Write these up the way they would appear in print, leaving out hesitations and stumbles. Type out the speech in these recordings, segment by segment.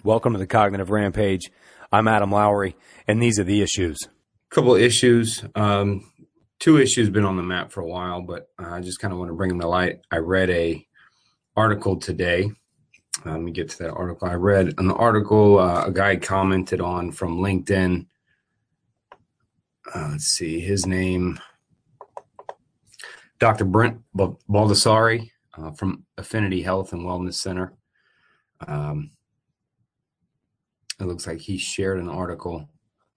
Welcome to the Cognitive Rampage. I'm Adam Lowry, and these are the issues. Couple of issues. Two issues been on the map for a while, but I just kind of want to bring them to light. I read a article today. Let me get to that article. I read an article a guy commented on from LinkedIn. Let's see, his name, Dr. Brent Baldessari from Affinity Health and Wellness Center. It looks like he shared an article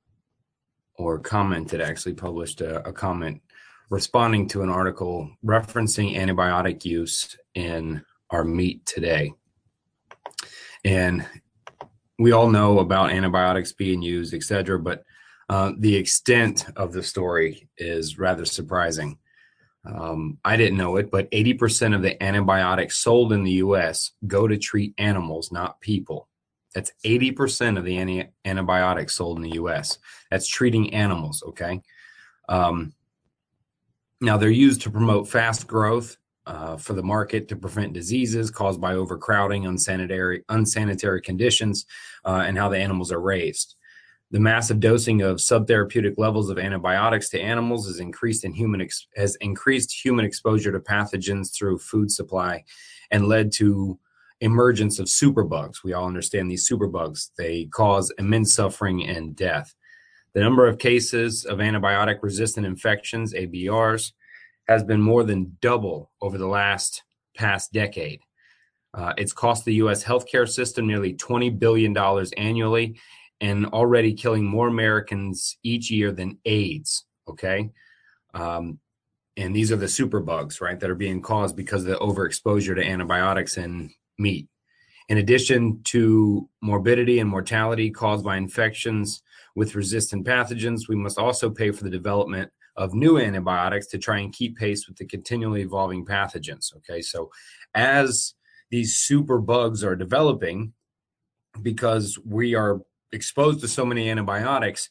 or commented, actually published a comment responding to an article referencing antibiotic use in our meat today. And we all know about antibiotics being used, et cetera, but the extent of the story is rather surprising. I didn't know it, but 80% of the antibiotics sold in the U.S. go to treat animals, not people. That's 80% of the antibiotics sold in the U.S. That's treating animals, okay? Now, they're used to promote fast growth for the market, to prevent diseases caused by overcrowding, unsanitary conditions, and how the animals are raised. The massive dosing of subtherapeutic levels of antibiotics to animals has increased human exposure to pathogens through food supply and led to emergence of superbugs. We all understand these superbugs. They cause immense suffering and death. The number of cases of antibiotic-resistant infections, ABRs, has been more than double over the past decade. It's cost the U.S. healthcare system nearly $20 billion annually and already killing more Americans each year than AIDS, okay? And these are the superbugs, right, that are being caused because of the overexposure to antibiotics in meat. In addition to morbidity and mortality caused by infections with resistant pathogens, we must also pay for the development of new antibiotics to try and keep pace with the continually evolving pathogens. Okay, so as these superbugs are developing, because we are exposed to so many antibiotics,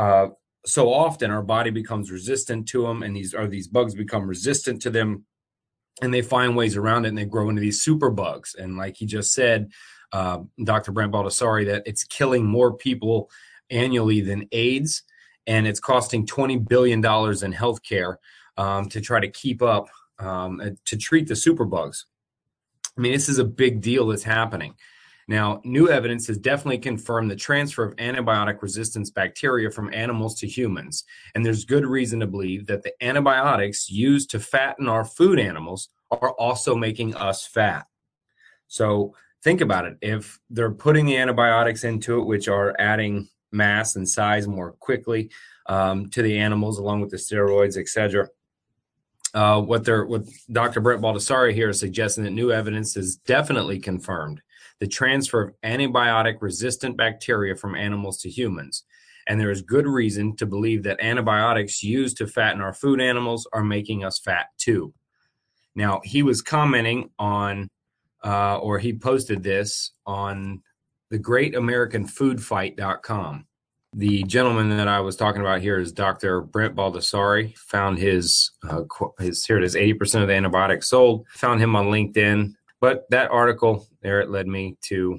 so often our body becomes resistant to them, and these bugs become resistant to them. And they find ways around it, and they grow into these super bugs. And like he just said, Dr. Brent Baldessari, that it's killing more people annually than AIDS, and it's costing $20 billion in healthcare to try to keep up, to treat the super bugs. I mean, this is a big deal that's happening. Now, new evidence has definitely confirmed the transfer of antibiotic resistance bacteria from animals to humans. And there's good reason to believe that the antibiotics used to fatten our food animals are also making us fat. So think about it. If they're putting the antibiotics into it, which are adding mass and size more quickly to the animals, along with the steroids, et cetera, what Dr. Brent Baldessari here is suggesting that new evidence has definitely confirmed the transfer of antibiotic-resistant bacteria from animals to humans. And there is good reason to believe that antibiotics used to fatten our food animals are making us fat too. Now, he was commenting on, or he posted this on thegreatamericanfoodfight.com. The gentleman that I was talking about here is Dr. Brent Baldessari. Found here it is, 80% of the antibiotics sold. Found him on LinkedIn. But that article there, it led me to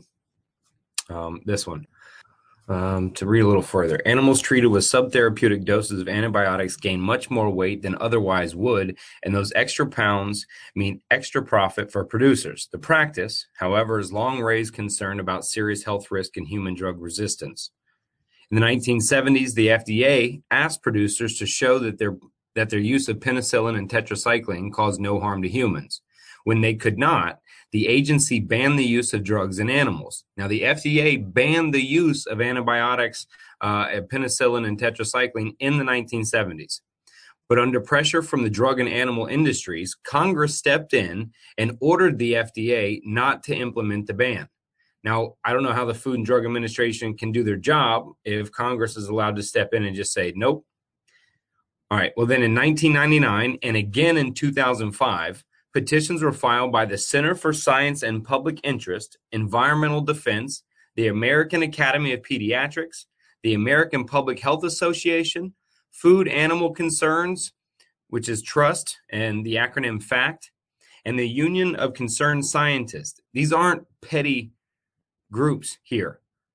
this one. To read a little further. Animals treated with subtherapeutic doses of antibiotics gain much more weight than otherwise would, and those extra pounds mean extra profit for producers. The practice, however, has long raised concern about serious health risk and human drug resistance. In the 1970s, the FDA asked producers to show that their use of penicillin and tetracycline caused no harm to humans. When they could not, the agency banned the use of drugs in animals. Now, the FDA banned the use of antibiotics, penicillin and tetracycline in the 1970s. But under pressure from the drug and animal industries, Congress stepped in and ordered the FDA not to implement the ban. Now, I don't know how the Food and Drug Administration can do their job if Congress is allowed to step in and just say, nope. All right, well, then in 1999 and again in 2005, petitions were filed by the Center for Science and Public Interest, Environmental Defense, the American Academy of Pediatrics, the American Public Health Association, Food Animal Concerns, which is TRUST, and the acronym FACT, and the Union of Concerned Scientists. These aren't petty groups here.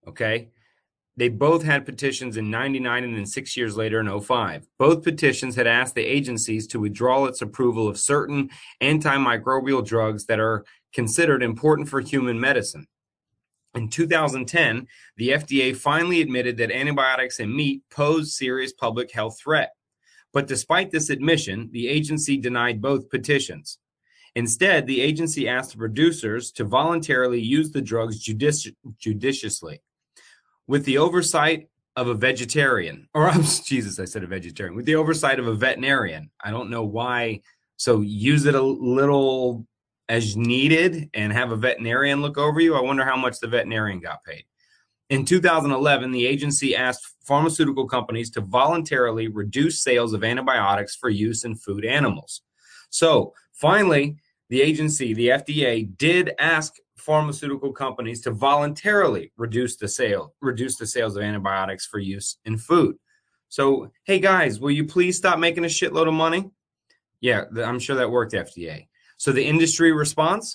Okay. They both had petitions in 99 and then 6 years later in 05. Both petitions had asked the agencies to withdraw its approval of certain antimicrobial drugs that are considered important for human medicine. In 2010, the FDA finally admitted that antibiotics in meat pose serious public health threat. But despite this admission, the agency denied both petitions. Instead, the agency asked the producers to voluntarily use the drugs judiciously. With the oversight of a vegetarian, or Jesus, I said a vegetarian, with the oversight of a veterinarian. I don't know why. So use it a little as needed and have a veterinarian look over you. I wonder how much the veterinarian got paid. In 2011, the agency asked pharmaceutical companies to voluntarily reduce sales of antibiotics for use in food animals. So finally, the agency, the FDA, did ask pharmaceutical companies to voluntarily reduce the sales of antibiotics for use in food. So, hey guys, will you please stop making a shitload of money? Yeah, I'm sure that worked, FDA. So the industry response?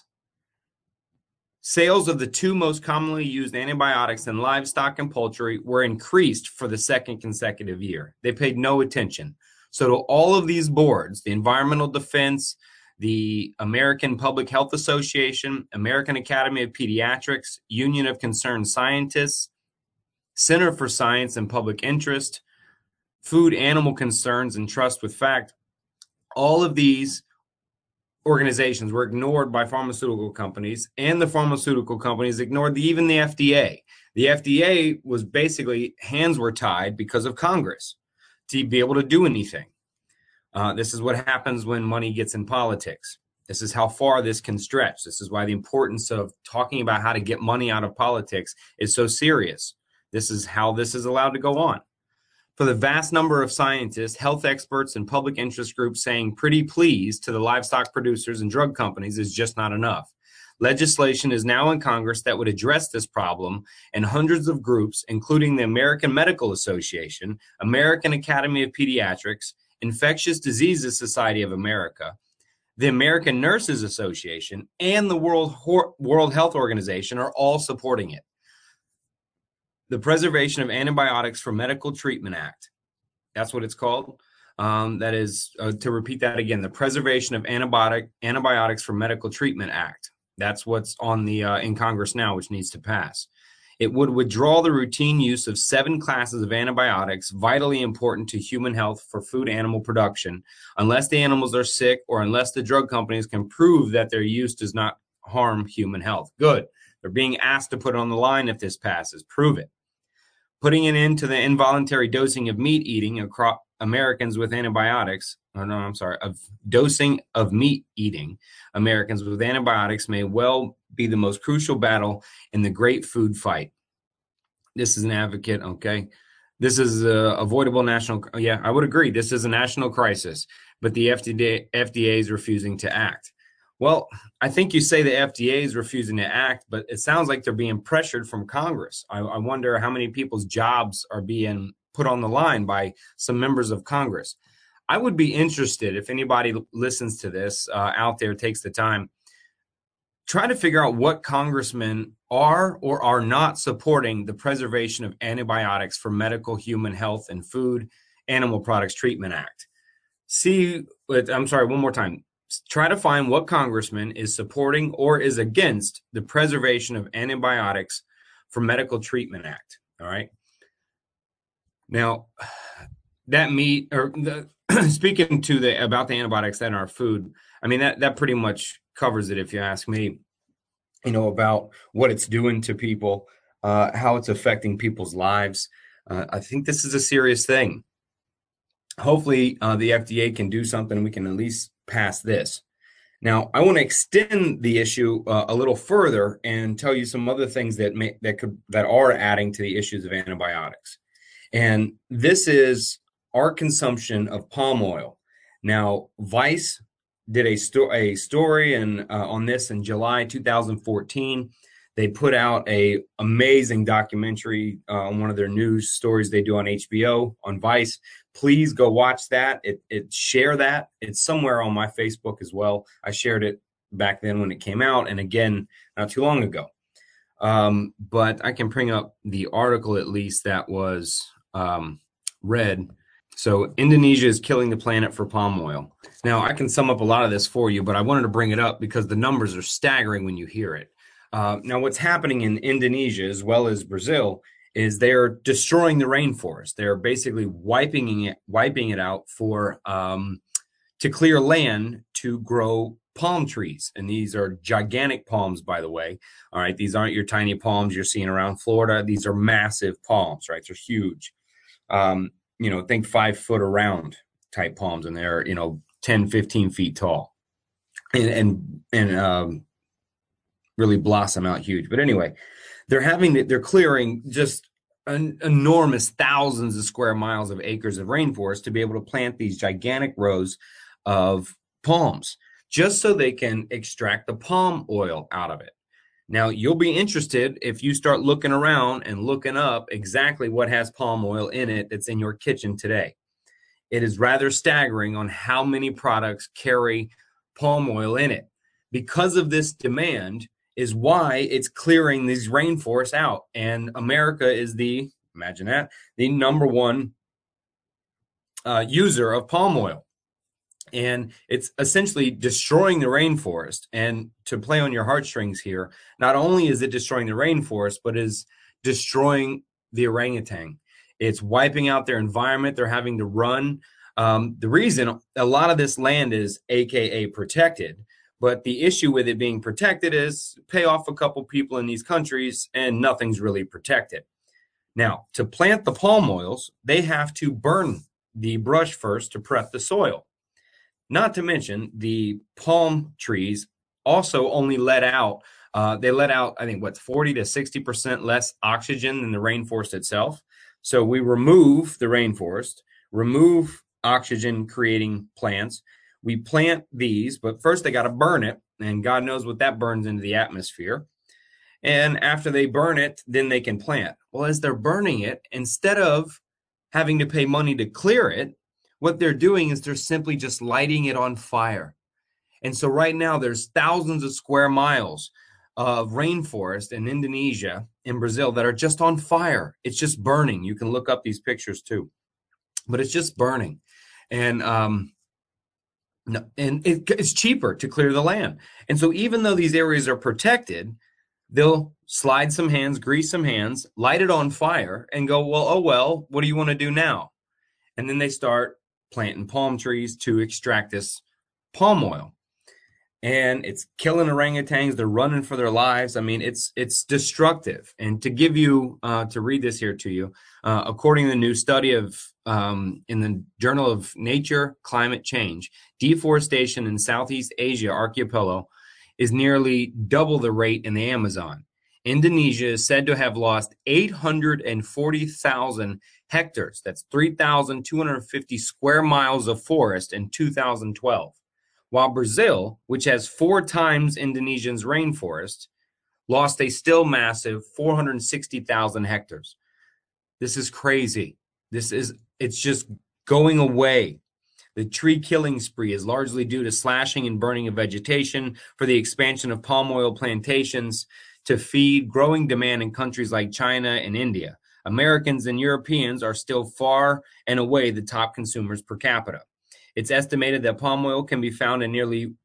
Sales of the two most commonly used antibiotics in livestock and poultry were increased for the second consecutive year. They paid no attention. So to all of these boards, the Environmental Defense, the American Public Health Association, American Academy of Pediatrics, Union of Concerned Scientists, Center for Science and Public Interest, Food Animal Concerns, and Trust with Fact, all of these organizations were ignored by pharmaceutical companies, and the pharmaceutical companies ignored even the FDA. The FDA was basically, hands were tied because of Congress to be able to do anything. This is what happens when money gets in politics. This is how far this can stretch. This is why the importance of talking about how to get money out of politics is so serious. This is how this is allowed to go on. For the vast number of scientists, health experts, and public interest groups saying pretty please to the livestock producers and drug companies is just not enough. Legislation is now in Congress that would address this problem, and hundreds of groups, including the American Medical Association, American Academy of Pediatrics, Infectious Diseases Society of America, the American Nurses Association, and the World Health Organization are all supporting it. The Preservation of Antibiotics for Medical Treatment Act. That's what it's called. That is, to repeat that again, the Preservation of Antibiotics for Medical Treatment Act. That's what's on the in Congress now, which needs to pass. It would withdraw the routine use of 7 classes of antibiotics vitally important to human health for food animal production, unless the animals are sick or unless the drug companies can prove that their use does not harm human health. Good. They're being asked to put it on the line if this passes. Prove it. Putting an end to the involuntary dosing of meat eating across Americans with antibiotics. Of dosing of meat eating Americans with antibiotics may well be the most crucial battle in the great food fight. This is an advocate, okay? This is avoidable national. Yeah, I would agree. This is a national crisis, but the FDA is refusing to act. Well, I think you say the FDA is refusing to act, but it sounds like they're being pressured from Congress. I wonder how many people's jobs are being put on the line by some members of Congress. I would be interested, if anybody listens to this out there, takes the time, try to figure out what congressmen are or are not supporting the Preservation of Antibiotics for Medical Human Health and Food Animal Products Treatment Act. One more time. Try to find what congressman is supporting or is against the Preservation of Antibiotics for Medical Treatment Act. All right. Now, that speaking to about the antibiotics that in our food, I mean, that pretty much covers it, if you ask me, about what it's doing to people, how it's affecting people's lives. I think this is a serious thing. Hopefully, the FDA can do something. We can at least pass this. Now, I want to extend the issue a little further and tell you some other things that are adding to the issues of antibiotics. And this is our consumption of palm oil. Now, Vice did a story on this in July 2014. They put out a amazing documentary on one of their news stories they do on HBO on Vice. Please go watch that. Share that. It's somewhere on my Facebook as well. I shared it back then when it came out, and again not too long ago. But I can bring up the article at least that was read. So Indonesia is killing the planet for palm oil. Now, I can sum up a lot of this for you, but I wanted to bring it up because the numbers are staggering when you hear it. Now, what's happening in Indonesia as well as Brazil is they're destroying the rainforest. They're basically wiping it out for to clear land to grow palm trees. And these are gigantic palms, by the way. All right, these aren't your tiny palms you're seeing around Florida. These are massive palms, right? They're huge. Think 5 foot around type palms, and they're 10, 15 feet tall, and really blossom out huge. But anyway, they're clearing just an enormous thousands of square miles of acres of rainforest to be able to plant these gigantic rows of palms, just so they can extract the palm oil out of it. Now, you'll be interested if you start looking around and looking up exactly what has palm oil in it that's in your kitchen today. It is rather staggering on how many products carry palm oil in it. Because of this demand is why it's clearing these rainforests out. And America is imagine that, the number one user of palm oil. And it's essentially destroying the rainforest. And to play on your heartstrings here, not only is it destroying the rainforest, but is destroying the orangutan. It's wiping out their environment. They're having to run. The reason a lot of this land is AKA protected, but the issue with it being protected is pay off a couple people in these countries and nothing's really protected. Now, to plant the palm oils, they have to burn the brush first to prep the soil. Not to mention the palm trees also only let out, I think 40 to 60% less oxygen than the rainforest itself. So we remove the rainforest, remove oxygen creating plants. We plant these, but first they got to burn it. And God knows what that burns into the atmosphere. And after they burn it, then they can plant. Well, as they're burning it, instead of having to pay money to clear it, what they're doing is they're simply just lighting it on fire. And so right now there's thousands of square miles of rainforest in Indonesia, in Brazil, that are just on fire. It's just burning. You can look up these pictures too, but it's just burning. And it's cheaper to clear the land. And so even though these areas are protected, they'll slide some hands, grease some hands, light it on fire and go, well, what do you want to do now? And then they start planting palm trees to extract this palm oil. And it's killing orangutans. They're running for their lives. I mean, it's destructive. And to give you, to read this here to you, according to the new study of in the Journal of Nature Climate Change, deforestation in Southeast Asia archipelago is nearly double the rate in the Amazon. Indonesia is said to have lost 840,000 hectares. That's 3,250 square miles of forest in 2012. While Brazil, which has 4 times Indonesia's rainforest, lost a still massive 460,000 hectares. This is crazy. It's just going away. The tree killing spree is largely due to slashing and burning of vegetation for the expansion of palm oil plantations to feed growing demand in countries like China and India. Americans and Europeans are still far and away the top consumers per capita. It's estimated that palm oil can be found in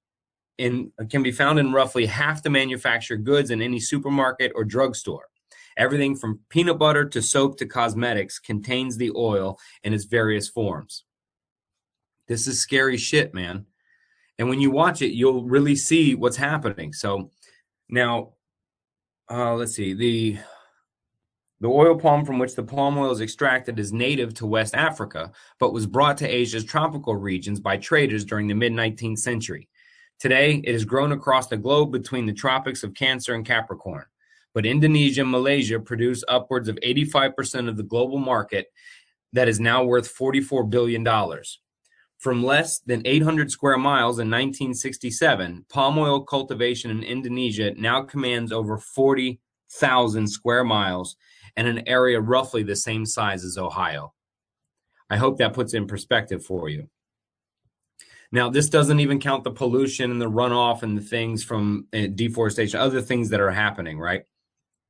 roughly half the manufactured goods in any supermarket or drugstore. Everything from peanut butter to soap to cosmetics contains the oil in its various forms. This is scary shit, man. And when you watch it, you'll really see what's happening. So now, let's see. The oil palm from which the palm oil is extracted is native to West Africa, but was brought to Asia's tropical regions by traders during the mid-19th century. Today, it is grown across the globe between the tropics of Cancer and Capricorn. But Indonesia and Malaysia produce upwards of 85% of the global market that is now worth $44 billion. From less than 800 square miles in 1967, palm oil cultivation in Indonesia now commands over 40,000 square miles and an area roughly the same size as Ohio. I hope that puts it in perspective for you. Now, this doesn't even count the pollution and the runoff and the things from deforestation, other things that are happening, right?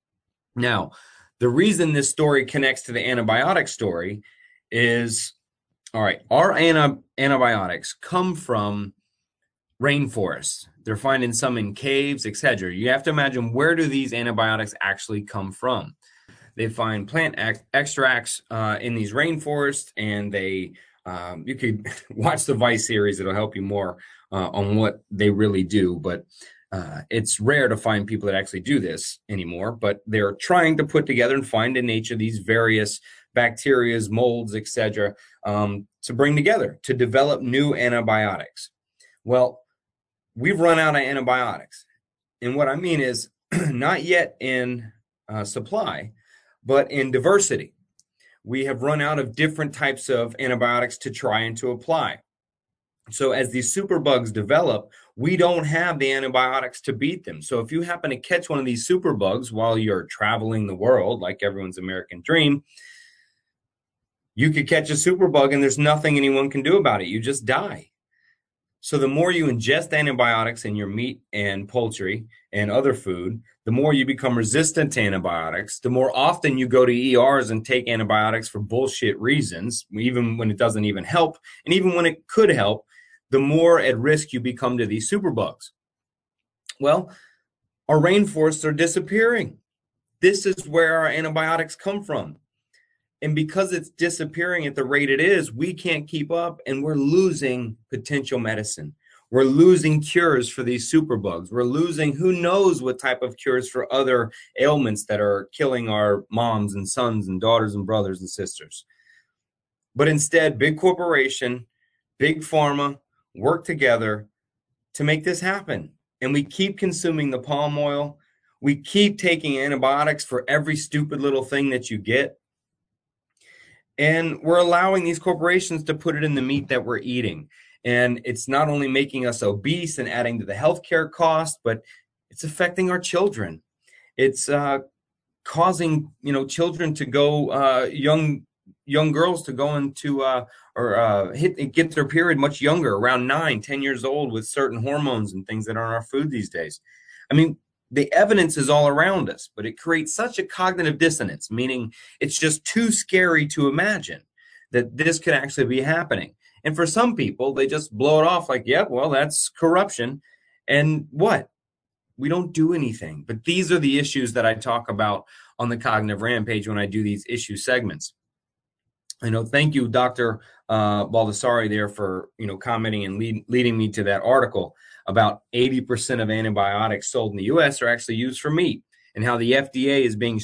Now, the reason this story connects to the antibiotic story is, all right, our antibiotics come from rainforests. They're finding some in caves, etc. You have to imagine, where do these antibiotics actually come from? They find plant extracts in these rainforests, and you could watch the Vice series. It'll help you more on what they really do. But it's rare to find people that actually do this anymore. But they're trying to put together and find in nature these various bacteria, molds, etc., to bring together to develop new antibiotics. Well, we've run out of antibiotics. And what I mean is not yet in supply, but in diversity. We have run out of different types of antibiotics to try and to apply. So as these superbugs develop, we don't have the antibiotics to beat them. So if you happen to catch one of these superbugs while you're traveling the world, like everyone's American dream, you could catch a superbug and there's nothing anyone can do about it. You just die. So the more you ingest antibiotics in your meat and poultry and other food, the more you become resistant to antibiotics, the more often you go to ERs and take antibiotics for bullshit reasons, even when it doesn't even help. And even when it could help, the more at risk you become to these superbugs. Well, our rainforests are disappearing. This is where our antibiotics come from. And because it's disappearing at the rate it is, we can't keep up, and we're losing potential medicine. We're losing cures for these superbugs. We're losing who knows what type of cures for other ailments that are killing our moms and sons and daughters and brothers and sisters. But instead, big corporation, big pharma work together to make this happen. And we keep consuming the palm oil. We keep taking antibiotics for every stupid little thing that you get. And we're allowing these corporations to put it in the meat that we're eating. And it's not only making us obese and adding to the healthcare cost, but it's affecting our children. It's causing, children to go, young girls to go into get their period much younger, around 9, 10 years old, with certain hormones and things that are in our food these days. I mean, the evidence is all around us, but it creates such a cognitive dissonance, meaning it's just too scary to imagine that this could actually be happening. And for some people, they just blow it off like, yeah, well, that's corruption. And what? We don't do anything. But these are the issues that I talk about on the Cognitive Rampage when I do these issue segments. Thank you, Dr. Baldessari, there for, commenting and leading me to that article. About 80% of antibiotics sold in the U.S. are actually used for meat, and how the FDA is being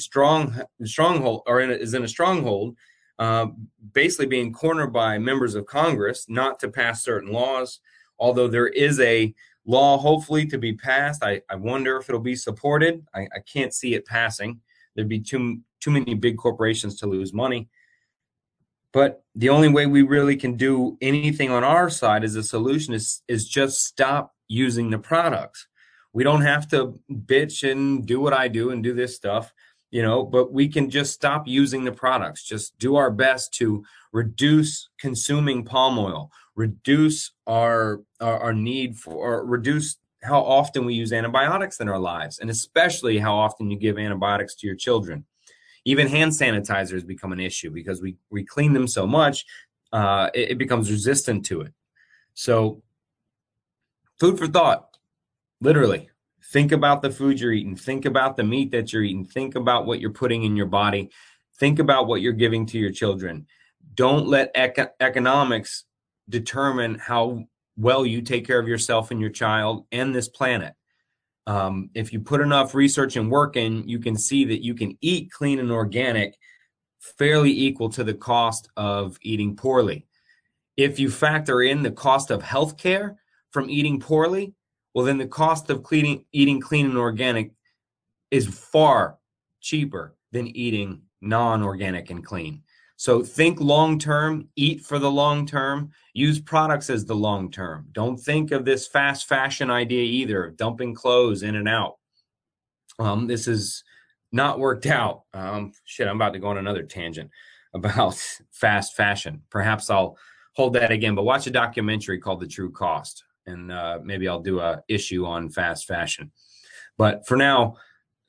is in a stronghold, basically being cornered by members of Congress not to pass certain laws. Although there is a law hopefully to be passed, I wonder if it'll be supported. I can't see it passing. There'd be too many big corporations to lose money. But the only way we really can do anything on our side as a solution is just stop using the products. We don't have to bitch and do what I do and do this stuff, but we can just stop using the products. Just do our best to reduce consuming palm oil, reduce our need for, or reduce how often we use antibiotics in our lives, and especially how often you give antibiotics to your children. Even hand sanitizers become an issue because we clean them so much, it becomes resistant to it. So food for thought, literally. Think about the food you're eating. Think about the meat that you're eating. Think about what you're putting in your body. Think about what you're giving to your children. Don't let economics determine how well you take care of yourself and your child and this planet. If you put enough research and work in, you can see that you can eat clean and organic fairly equal to the cost of eating poorly. If you factor in the cost of healthcare from eating poorly, well, then the cost of eating clean and organic is far cheaper than eating non-organic and clean. So think long-term, eat for the long-term, use products as the long-term. Don't think of this fast fashion idea either, of dumping clothes in and out. This is not worked out. I'm about to go on another tangent about fast fashion. Perhaps I'll hold that again, but watch a documentary called The True Cost, and maybe I'll do a issue on fast fashion. But for now,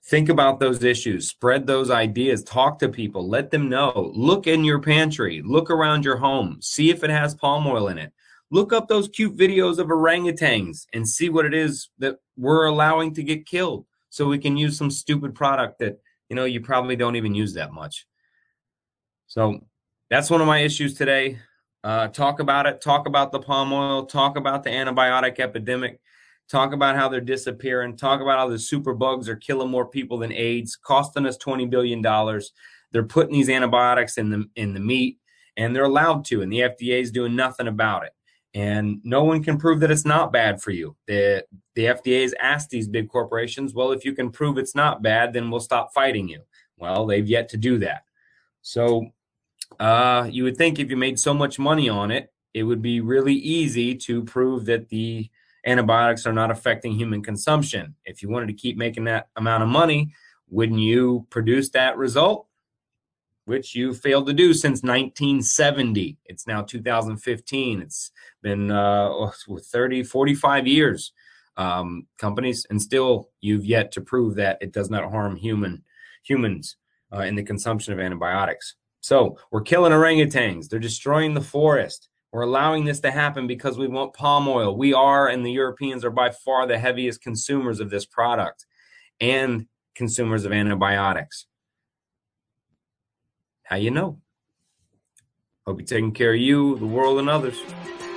Think about those issues, spread those ideas, talk to people, let them know. Look in your pantry, look around your home, see if it has palm oil in it. Look up those cute videos of orangutans and see what it is that we're allowing to get killed so we can use some stupid product that, you probably don't even use that much. So that's one of my issues today. Talk about it, talk about the palm oil, talk about the antibiotic epidemic. Talk about how they're disappearing. Talk about how the super bugs are killing more people than AIDS, costing us $20 billion. They're putting these antibiotics in the meat, and they're allowed to, and the FDA is doing nothing about it. And no one can prove that it's not bad for you. The FDA has asked these big corporations, well, if you can prove it's not bad, then we'll stop fighting you. Well, they've yet to do that. So you would think if you made so much money on it, it would be really easy to prove that the antibiotics are not affecting human consumption. If you wanted to keep making that amount of money, wouldn't you produce that result? Which you failed to do since 1970. It's now 2015. It's been 30, 45 years, companies, and still you've yet to prove that it does not harm humans in the consumption of antibiotics. So we're killing orangutans. They're destroying the forest. We're allowing this to happen because we want palm oil. We are, and the Europeans are by far the heaviest consumers of this product and consumers of antibiotics. How you know? Hope you're taking care of you, the world, and others.